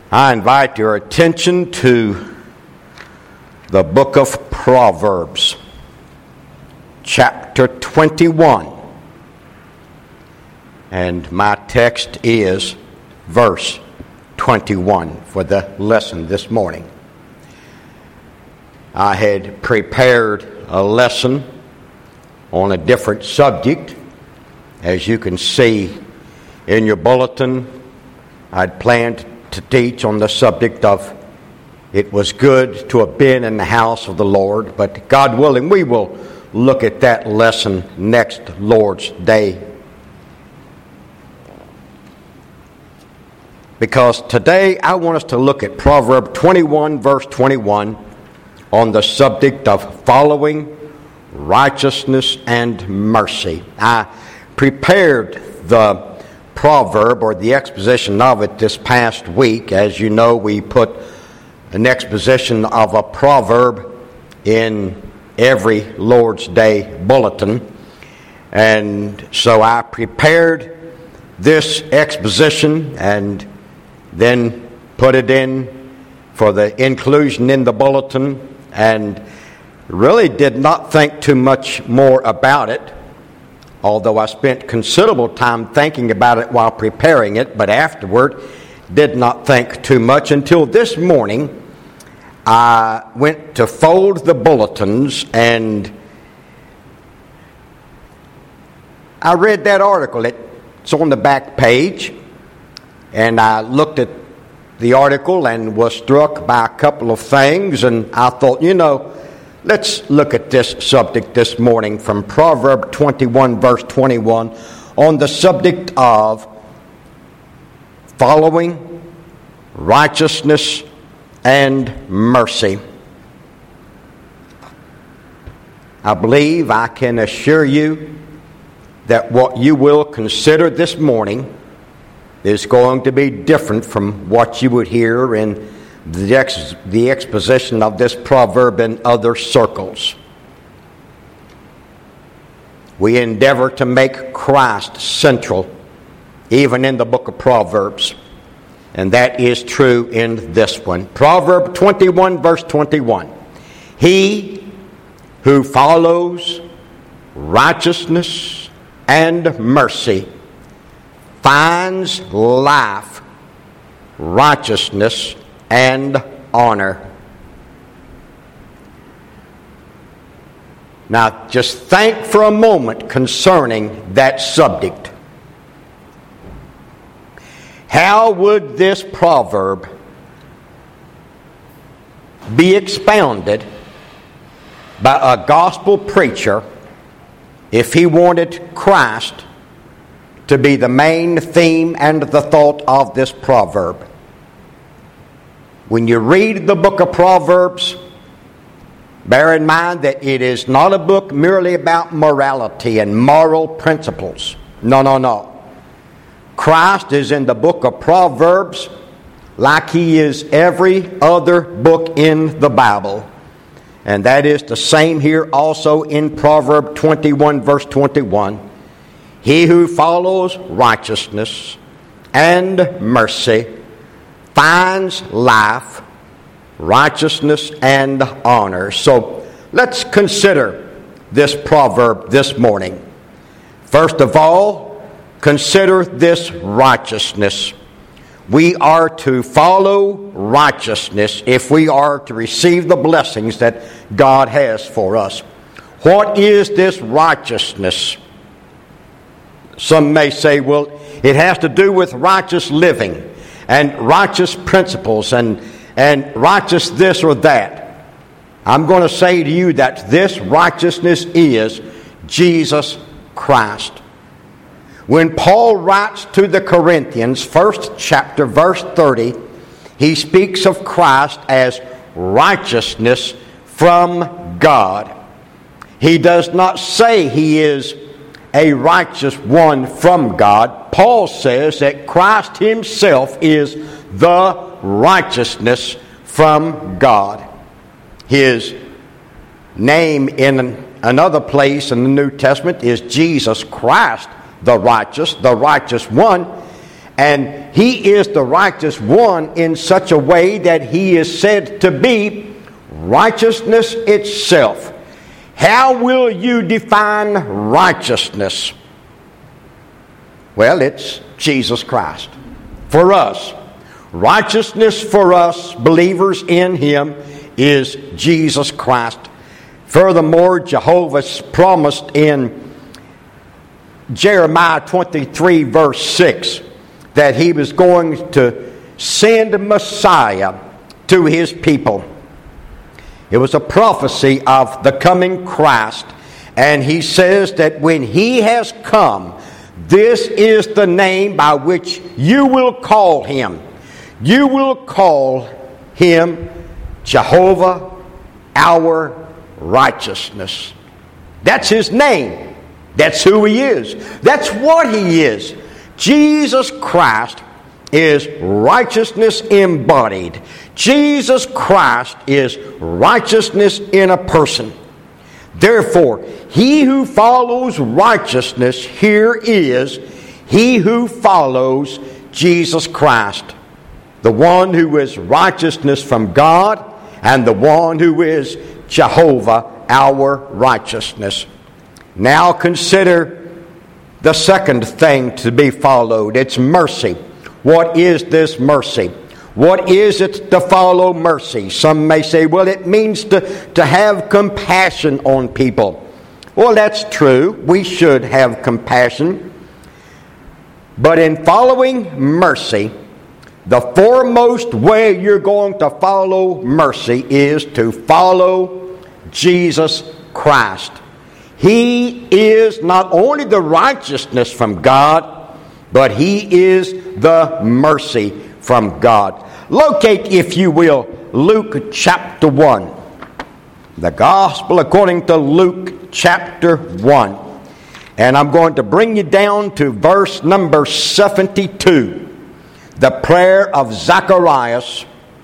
I invite your attention to the book of Proverbs, chapter 21. And my text is verse 21 for the lesson this morning. I had prepared a lesson on a different subject. As you can see in your bulletin, I'd planned to teach on the subject of it was good to have been in the house of the Lord, but God willing, we will look at that lesson next Lord's Day. Because today I want us to look at Proverbs 21, verse 21, on the subject of following righteousness and mercy. I prepared the proverb or the exposition of it this past week. As you know, we put an exposition of a proverb in every Lord's Day bulletin. And so I prepared this exposition and then put it in for the inclusion in the bulletin, and really did not think too much more about it, although I spent considerable time thinking about it while preparing it, but afterward did not think too much until this morning. I went to fold the bulletins and I read that article. It's on the back page, and I looked at the article and was struck by a couple of things, and I thought, let's look at this subject this morning from Proverbs 21, verse 21, on the subject of following righteousness and mercy. I believe I can assure you that what you will consider this morning is going to be different from what you would hear in the exposition of this proverb in other circles. We endeavor to make Christ central, even in the book of Proverbs. And that is true in this one. Proverbs 21, verse 21. He who follows righteousness and mercy finds life, righteousness, and honor. Now, just think for a moment concerning that subject. How would this proverb be expounded by a gospel preacher if he wanted Christ to be the main theme and the thought of this proverb? When you read the book of Proverbs, bear in mind that it is not a book merely about morality and moral principles. No. Christ is in the book of Proverbs like he is every other book in the Bible. And that is the same here also in Proverbs 21, verse 21. He who follows righteousness and mercy finds life, righteousness, and honor. So let's consider this proverb this morning. First of all, consider this righteousness. We are to follow righteousness if we are to receive the blessings that God has for us. What is this righteousness? Some may say, well, it has to do with righteous living and righteous principles and righteous this or that. I'm going to say to you that this righteousness is Jesus Christ. When Paul writes to the Corinthians, 1st chapter, verse 30, he speaks of Christ as righteousness from God. He does not say he is a righteous one from God. Paul says that Christ himself is the righteousness from God. His name in another place in the New Testament is Jesus Christ, the righteous one. And He is the righteous one in such a way that He is said to be righteousness itself. How will you define righteousness? Well, it's Jesus Christ. For us, righteousness for us, believers in Him, is Jesus Christ. Furthermore, Jehovah promised in Jeremiah 23 verse 6 that He was going to send a Messiah to His people. It was a prophecy of the coming Christ. And He says that when He has come, this is the name by which you will call Him. You will call Him Jehovah, our righteousness. That's His name. That's who He is. That's what He is. Jesus Christ is righteousness embodied. Jesus Christ is righteousness in a person. Therefore, he who follows righteousness here is he who follows Jesus Christ, the one who is righteousness from God and the one who is Jehovah, our righteousness. Now consider the second thing to be followed. It's mercy. What is this mercy? What is it to follow mercy? Some may say, well, it means to have compassion on people. Well, that's true. We should have compassion. But in following mercy, the foremost way you're going to follow mercy is to follow Jesus Christ. He is not only the righteousness from God, but He is the mercy from God. Locate, if you will, Luke chapter 1. The Gospel according to Luke chapter 1. And I'm going to bring you down to verse number 72. The prayer of Zacharias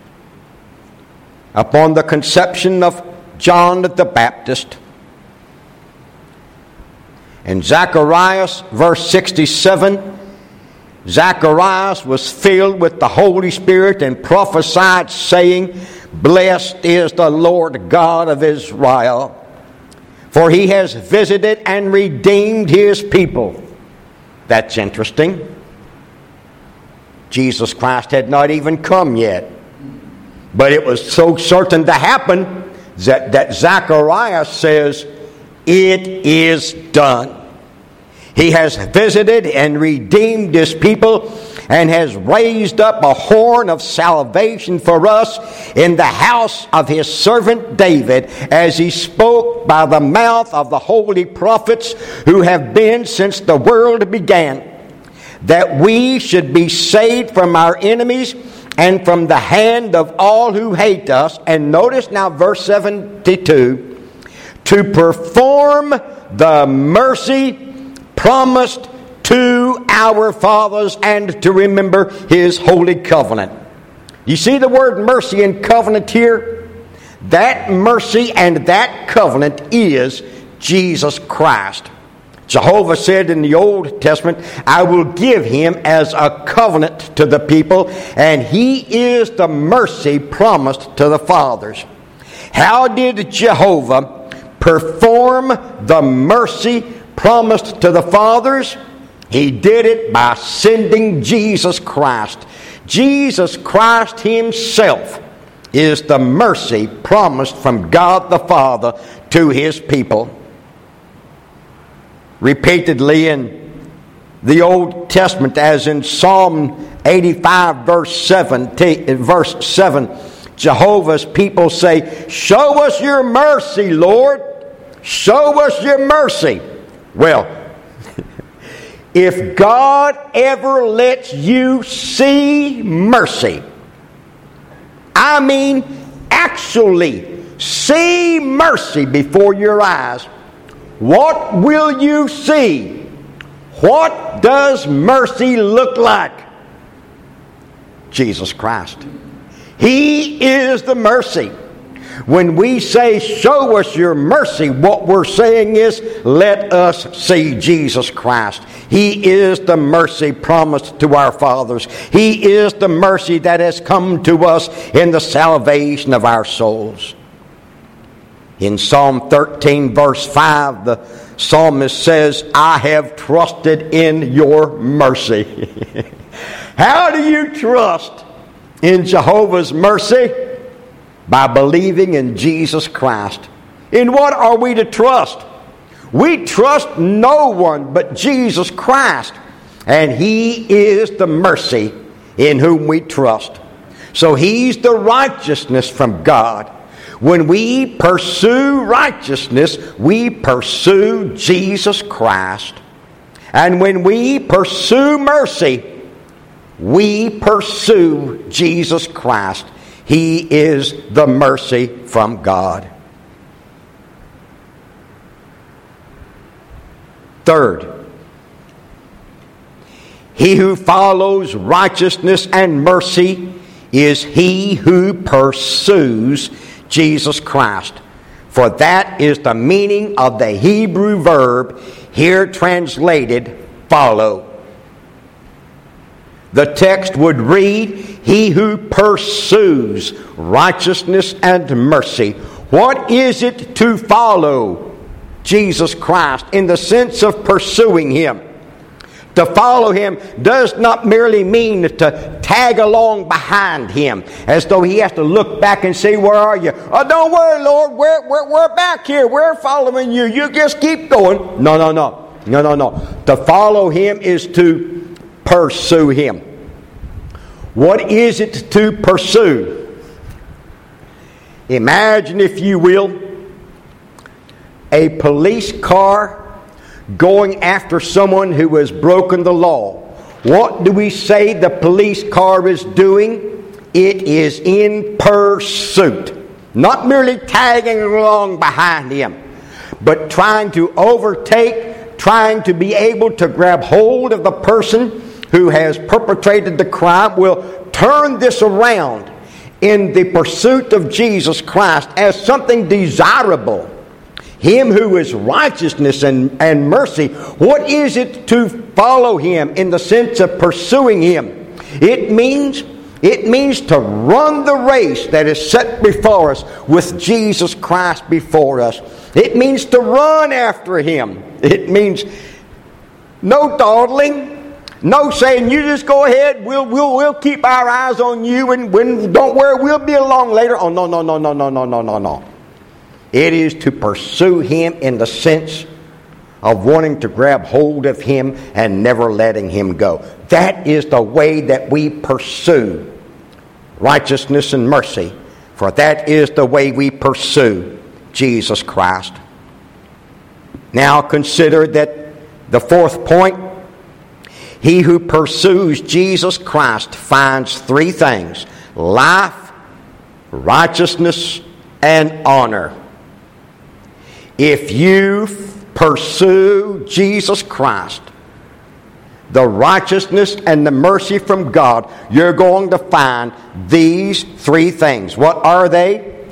upon the conception of John the Baptist. In Zacharias, verse 67, Zacharias was filled with the Holy Spirit and prophesied, saying, Blessed is the Lord God of Israel, for He has visited and redeemed His people. That's interesting. Jesus Christ had not even come yet. But it was so certain to happen that Zacharias says, It is done. He has visited and redeemed His people and has raised up a horn of salvation for us in the house of His servant David, as He spoke by the mouth of the holy prophets who have been since the world began, that we should be saved from our enemies and from the hand of all who hate us. And notice now verse 72, to perform the mercy promised to our fathers and to remember His holy covenant. You see the word mercy and covenant here? That mercy and that covenant is Jesus Christ. Jehovah said in the Old Testament, I will give Him as a covenant to the people, and He is the mercy promised to the fathers. How did Jehovah perform the mercy promised to the fathers? He did it by sending Jesus Christ. Jesus Christ Himself is the mercy promised from God the Father to His people. Repeatedly in the Old Testament, as in Psalm 85 verse 7, Jehovah's people say, Show us your mercy, Lord. Show us your mercy. Well, if God ever lets you see mercy, I mean actually see mercy before your eyes, what will you see? What does mercy look like? Jesus Christ. He is the mercy. When we say, show us your mercy, what we're saying is, let us see Jesus Christ. He is the mercy promised to our fathers. He is the mercy that has come to us in the salvation of our souls. In Psalm 13, verse 5, the psalmist says, I have trusted in your mercy. How do you trust in Jehovah's mercy? By believing in Jesus Christ. In what are we to trust? We trust no one but Jesus Christ. And He is the mercy in whom we trust. So He's the righteousness from God. When we pursue righteousness, we pursue Jesus Christ. And when we pursue mercy, we pursue Jesus Christ. He is the mercy from God. Third, he who follows righteousness and mercy is he who pursues Jesus Christ. For that is the meaning of the Hebrew verb here translated follow. The text would read, he who pursues righteousness and mercy. What is it to follow Jesus Christ in the sense of pursuing Him? To follow Him does not merely mean to tag along behind Him as though He has to look back and say, where are you? Oh, don't worry, Lord, we're back here. We're following you. You just keep going. No. To follow Him is to pursue Him. What is it to pursue? Imagine, if you will, a police car going after someone who has broken the law. What do we say the police car is doing? It is in pursuit. Not merely tagging along behind him, but trying to overtake, trying to be able to grab hold of the person who has perpetrated the crime. Will turn this around in the pursuit of Jesus Christ as something desirable. Him who is righteousness and mercy. What is it to follow Him in the sense of pursuing Him? It means to run the race that is set before us with Jesus Christ before us. It means to run after Him. It means no dawdling, no saying, you just go ahead, we'll keep our eyes on you, and don't worry, we'll be along later. Oh, no. It is to pursue Him in the sense of wanting to grab hold of Him and never letting Him go. That is the way that we pursue righteousness and mercy, for that is the way we pursue Jesus Christ. Now consider that the fourth point, he who pursues Jesus Christ finds three things: life, righteousness, and honor. If you pursue Jesus Christ, the righteousness and the mercy from God, you're going to find these three things. What are they?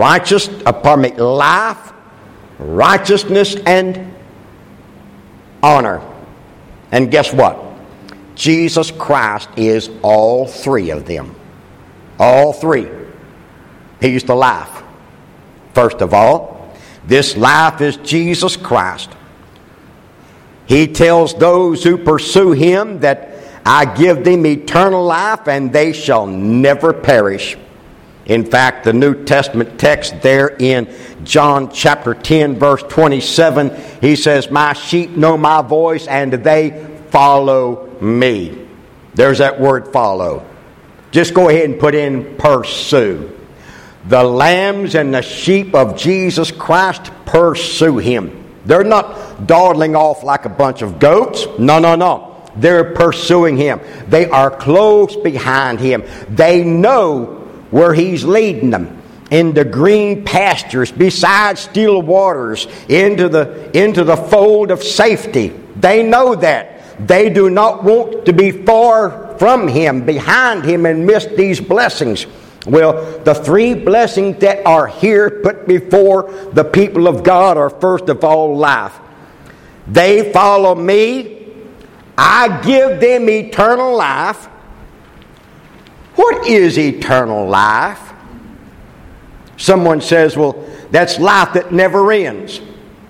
Life, righteousness, and honor. And guess what? Jesus Christ is all three of them. All three. He's the life. First of all, this life is Jesus Christ. He tells those who pursue Him that I give them eternal life and they shall never perish. In fact, the New Testament text there in John chapter 10 verse 27, He says, my sheep know my voice and they follow me. There's that word follow. Just go ahead and put in pursue. The lambs and the sheep of Jesus Christ pursue Him. They're not dawdling off like a bunch of goats. No. They're pursuing Him. They are close behind Him. They know where He's leading them. Into green pastures, beside still waters, into the fold of safety. They know that. They do not want to be far from Him, behind Him, and miss these blessings. Well, the three blessings that are here put before the people of God are, first of all, life. They follow me. I give them eternal life. What is eternal life? Someone says, well, that's life that never ends.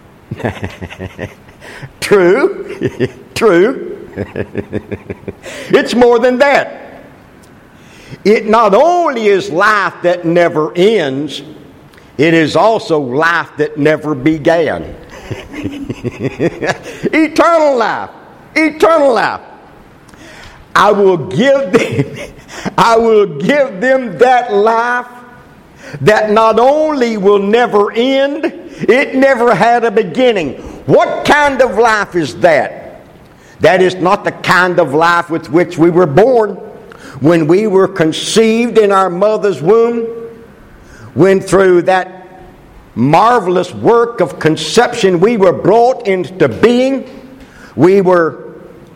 True. True. It's more than that. It not only is life that never ends, it is also life that never began. Eternal life. Eternal life. I will give them that life that not only will never end, it never had a beginning. What kind of life is that? That is not the kind of life with which we were born. When we were conceived in our mother's womb, when through that marvelous work of conception we were brought into being, we were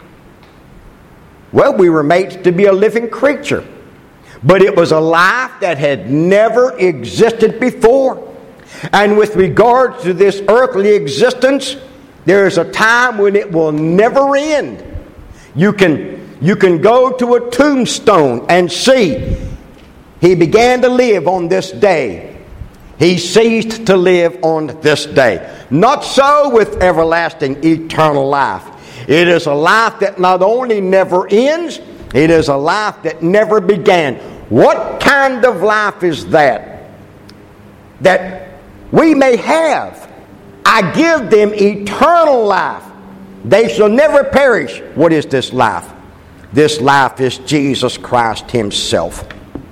made to be a living creature. But it was a life that had never existed before. And with regard to this earthly existence, there is a time when it will never end. You can go to a tombstone and see he began to live on this day. He ceased to live on this day. Not so with everlasting eternal life. It is a life that not only never ends, it is a life that never began. What kind of life is that? That we may have. I give them eternal life. They shall never perish. What is this life? This life is Jesus Christ Himself.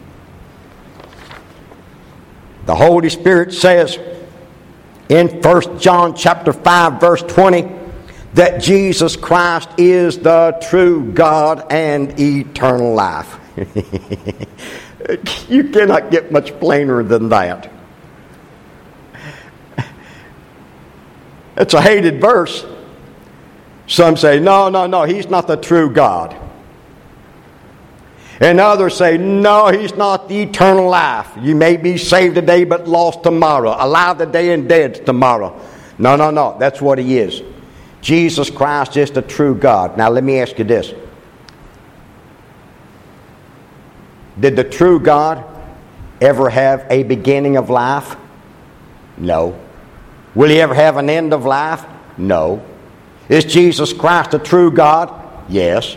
The Holy Spirit says in 1 John chapter 5 verse 20 that Jesus Christ is the true God and eternal life. You cannot get much plainer than that. It's a hated verse. Some say, no, He's not the true God. And others say, no, He's not the eternal life. You may be saved today but lost tomorrow. Alive today and dead tomorrow. No. That's what He is. Jesus Christ is the true God. Now let me ask you this. Did the true God ever have a beginning of life? No. Will He ever have an end of life? No. Is Jesus Christ the true God? Yes.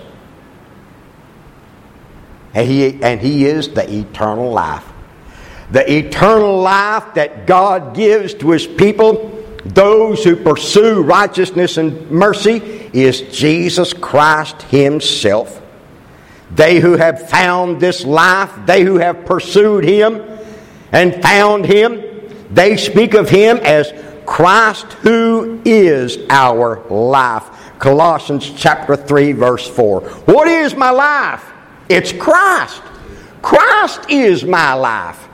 And He is the eternal life. The eternal life that God gives to His people, those who pursue righteousness and mercy, is Jesus Christ Himself. They who have found this life, they who have pursued Him and found Him, they speak of Him as Christ who is our life. Colossians chapter 3 verse 4. What is my life? It's Christ. Christ is my life.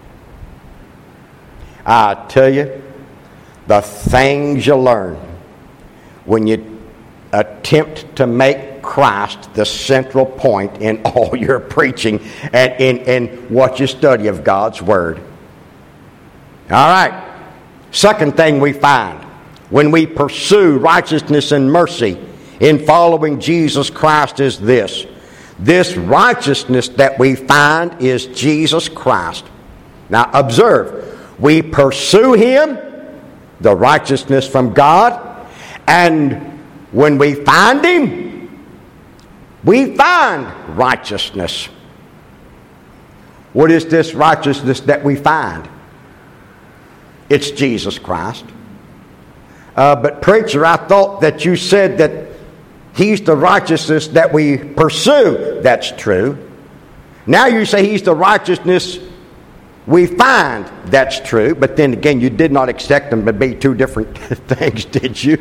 I tell you, the things you learn when you attempt to make Christ the central point in all your preaching and in what you study of God's Word. All right. Second thing we find when we pursue righteousness and mercy in following Jesus Christ is this. This righteousness that we find is Jesus Christ. Now observe, we pursue Him, the righteousness from God, and when we find Him, we find righteousness. What is this righteousness that we find? It's Jesus Christ. But preacher, I thought that you said that He's the righteousness that we pursue. That's true. Now you say He's the righteousness we find. That's true. But then again, you did not expect them to be two different things, did you?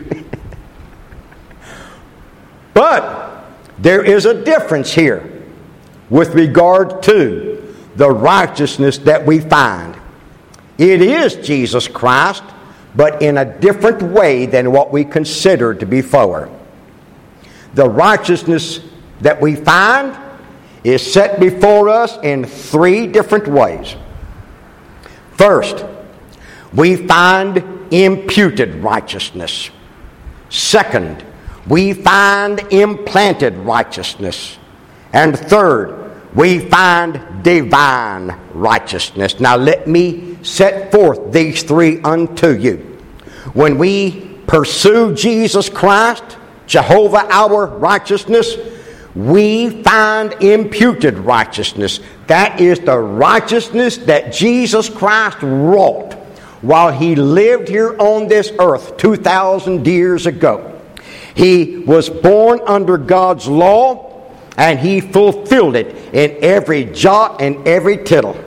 But there is a difference here with regard to the righteousness that we find. It is Jesus Christ, but in a different way than what we considered to be before. The righteousness that we find is set before us in three different ways. First, we find imputed righteousness. Second, we find implanted righteousness. And third, we find divine righteousness. Now let me set forth these three unto you. When we pursue Jesus Christ, Jehovah our righteousness, we find imputed righteousness. That is the righteousness that Jesus Christ wrought while He lived here on this earth 2,000 years ago. He was born under God's law, and He fulfilled it in every jot and every tittle.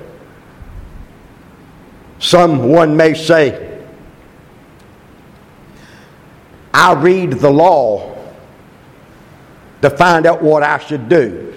Someone may say, I read the law to find out what I should do.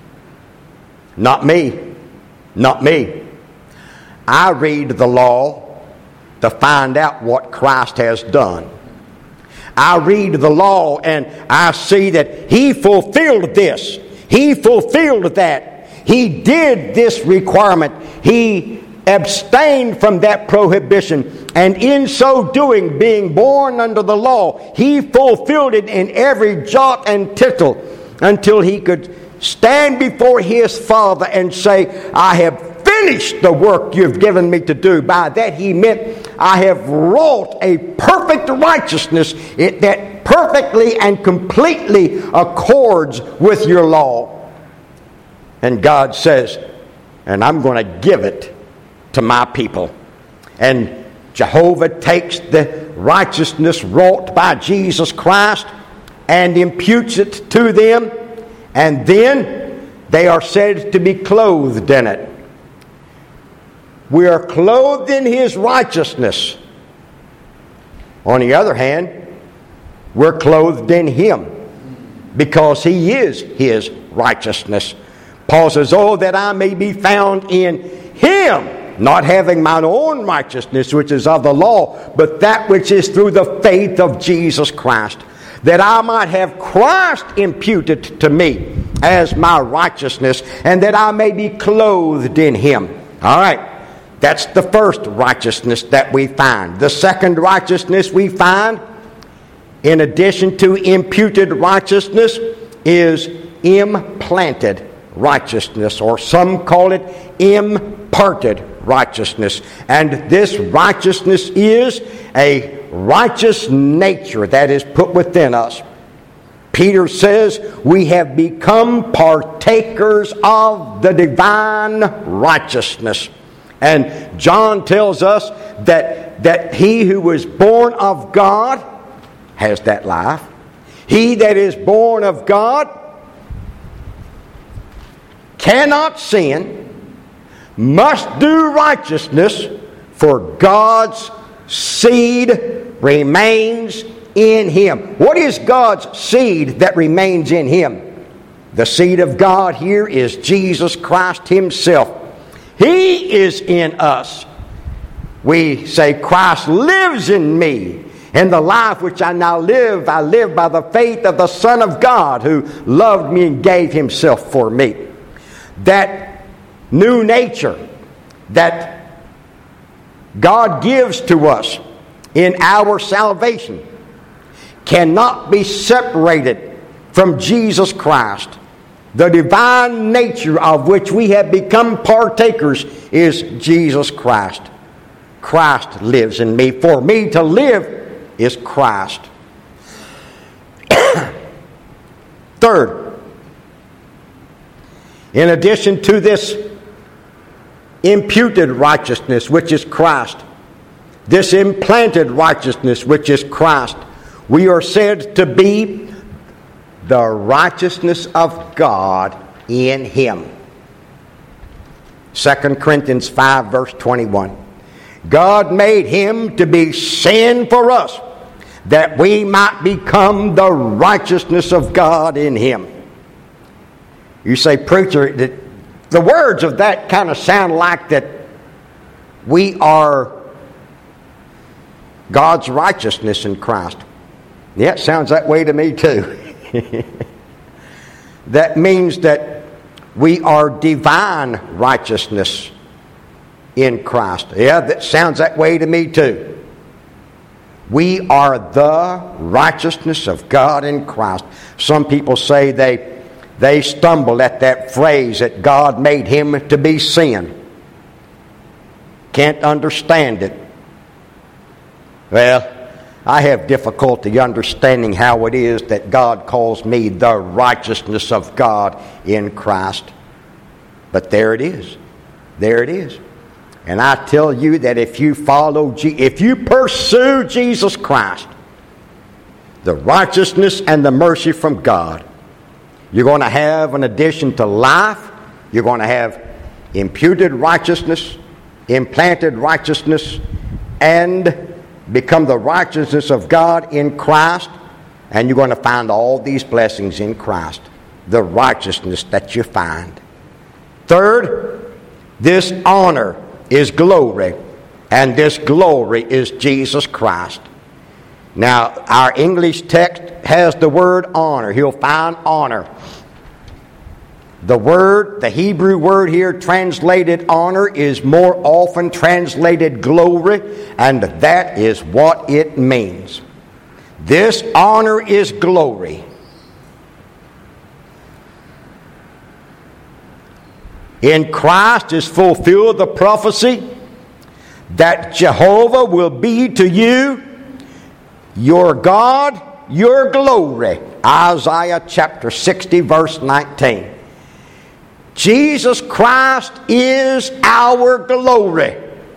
Not me. Not me. I read the law to find out what Christ has done. I read the law and I see that He fulfilled this. He fulfilled that. He did this requirement. He abstained from that prohibition. And in so doing, being born under the law, He fulfilled it in every jot and tittle until He could stand before His Father and say, I have finished the work you've given me to do. By that He meant, I have wrought a perfect righteousness that perfectly and completely accords with your law. And God says, and I'm going to give it to my people. And Jehovah takes the righteousness wrought by Jesus Christ and imputes it to them, and then they are said to be clothed in it. We are clothed in His righteousness. On the other hand, we're clothed in Him because He is His righteousness. Paul says, oh, that I may be found in Him, not having mine own righteousness, which is of the law, but that which is through the faith of Jesus Christ, that I might have Christ imputed to me as my righteousness, and that I may be clothed in Him. All right, that's the first righteousness that we find. The second righteousness we find, in addition to imputed righteousness, is implanted righteousness, or some call it imparted righteousness. And this righteousness is a righteous nature that is put within us. Peter says we have become partakers of the divine righteousness. And John tells us that he who was born of God has that life. He that is born of God cannot sin, must do righteousness, for God's seed remains in him. What is God's seed that remains in him? The seed of God here is Jesus Christ Himself. He is in us. We say, Christ lives in me, and the life which I now live, I live by the faith of the Son of God, who loved me and gave Himself for me. That new nature that God gives to us in our salvation cannot be separated from Jesus Christ. The divine nature of which we have become partakers is Jesus Christ. Christ lives in me. For me to live is Christ. Third, in addition to this imputed righteousness, which is Christ, this implanted righteousness, which is Christ, we are said to be the righteousness of God in Him. 2 Corinthians 5 verse 21. God made Him to be sin for us, that we might become the righteousness of God in Him. You say, preacher, the words of that kind of sound like that we are God's righteousness in Christ. Yeah, it sounds that way to me too. That means that We are divine righteousness in Christ. Yeah, that sounds that way to me too. We are the righteousness of God in Christ. Some people say they stumble at that phrase that God made him to be sin. Can't understand it. Well, I have difficulty understanding how it is that God calls me the righteousness of God in Christ. But there it is. There it is. And I tell you that if you pursue Jesus Christ, the righteousness and the mercy from God, you're going to have, in addition to life, you're going to have imputed righteousness, implanted righteousness, and become the righteousness of God in Christ, and you're going to find all these blessings in Christ, the righteousness that you find. Third, this honor is glory, and this glory is Jesus Christ. Now, our English text has the word honor. You'll find honor. The Hebrew word here translated honor is more often translated glory, and that is what it means. This honor is glory. In Christ is fulfilled the prophecy that Jehovah will be to you, your God, your glory. Isaiah chapter 60, verse 19. Jesus Christ is our glory.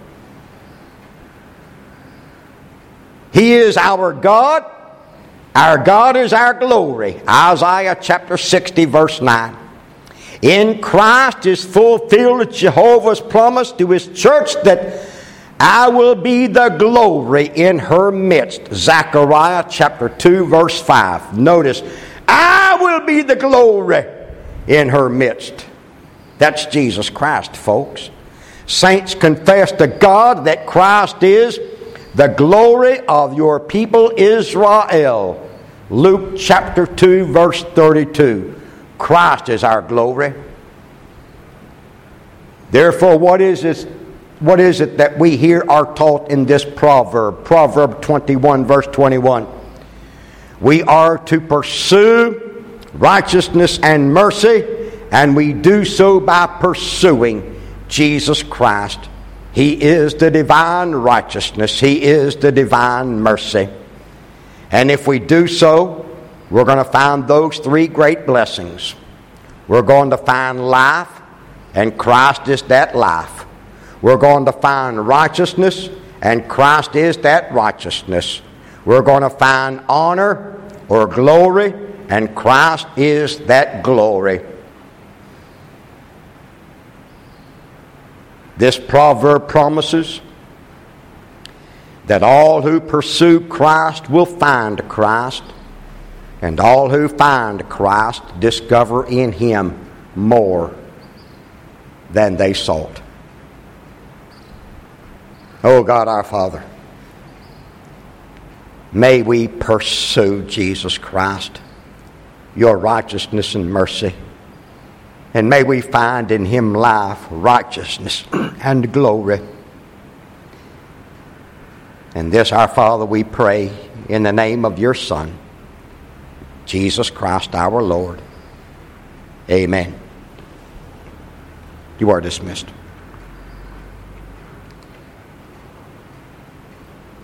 He is our God. Our God is our glory. Isaiah chapter 60, verse 9. In Christ is fulfilled Jehovah's promise to His church that I will be the glory in her midst. Zechariah chapter 2, verse 5. Notice, I will be the glory in her midst. That's Jesus Christ, folks. Saints, confess to God that Christ is the glory of your people Israel. Luke chapter 2, verse 32. Christ is our glory. Therefore, what is it that we here are taught in this proverb? Proverb 21, verse 21. We are to pursue righteousness and mercy, and we do so by pursuing Jesus Christ. He is the divine righteousness. He is the divine mercy. And if we do so, we're going to find those three great blessings. We're going to find life, and Christ is that life. We're going to find righteousness, and Christ is that righteousness. We're going to find honor or glory, and Christ is that glory. This proverb promises that all who pursue Christ will find Christ, and all who find Christ discover in Him more than they sought. Oh God, our Father, may we pursue Jesus Christ, your righteousness and mercy. And may we find in Him life, righteousness, and glory. And this, our Father, we pray in the name of your Son, Jesus Christ our Lord. Amen. You are dismissed.